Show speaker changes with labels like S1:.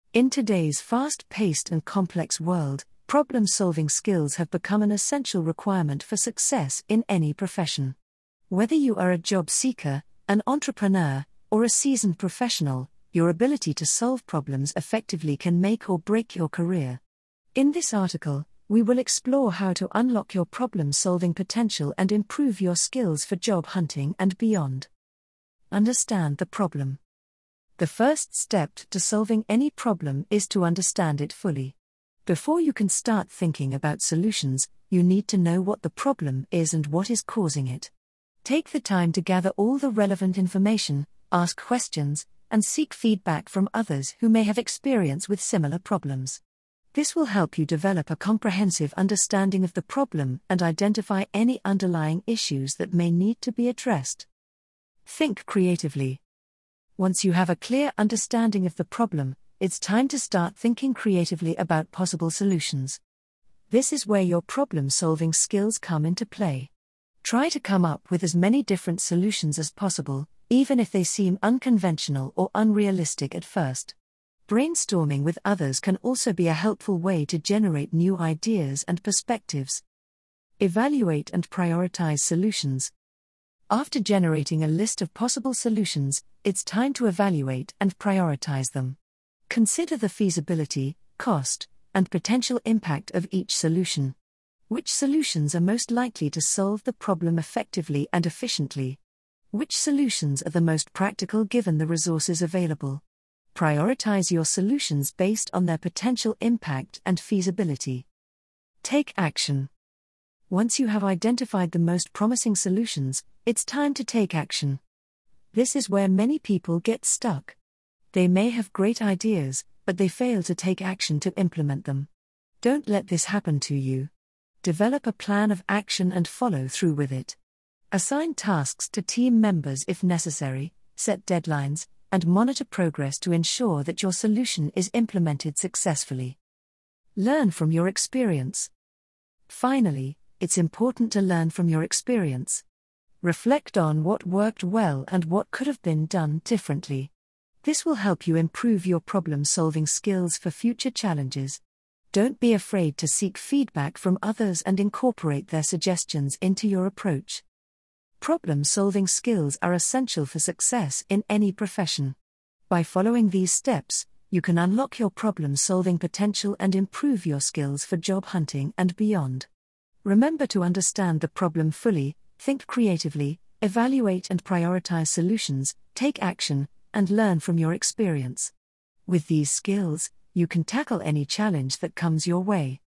S1: In today's fast-paced and complex world, problem-solving skills have become an essential requirement for success in any profession. Whether you are a job seeker, an entrepreneur, or a seasoned professional, your ability to solve problems effectively can make or break your career. In this article, we will explore how to unlock your problem-solving potential and improve your skills for job hunting and beyond. Understand the problem. The first step to solving any problem is to understand it fully. Before you can start thinking about solutions, you need to know what the problem is and what is causing it. Take the time to gather all the relevant information, ask questions, and seek feedback from others who may have experience with similar problems. This will help you develop a comprehensive understanding of the problem and identify any underlying issues that may need to be addressed. Think creatively. Once you have a clear understanding of the problem, it's time to start thinking creatively about possible solutions. This is where your problem-solving skills come into play. Try to come up with as many different solutions as possible, even if they seem unconventional or unrealistic at first. Brainstorming with others can also be a helpful way to generate new ideas and perspectives. Evaluate and prioritize solutions. After generating a list of possible solutions, it's time to evaluate and prioritize them. Consider the feasibility, cost, and potential impact of each solution. Which solutions are most likely to solve the problem effectively and efficiently? Which solutions are the most practical given the resources available? Prioritize your solutions based on their potential impact and feasibility. Take action. Once you have identified the most promising solutions, it's time to take action. This is where many people get stuck. They may have great ideas, but they fail to take action to implement them. Don't let this happen to you. Develop a plan of action and follow through with it. Assign tasks to team members if necessary, set deadlines, and monitor progress to ensure that your solution is implemented successfully. Learn from your experience. Finally, it's important to learn from your experience. Reflect on what worked well and what could have been done differently. This will help you improve your problem-solving skills for future challenges. Don't be afraid to seek feedback from others and incorporate their suggestions into your approach. Problem-solving skills are essential for success in any profession. By following these steps, you can unlock your problem-solving potential and improve your skills for job hunting and beyond. Remember to understand the problem fully, think creatively, evaluate and prioritize solutions, take action, and learn from your experience. With these skills, you can tackle any challenge that comes your way.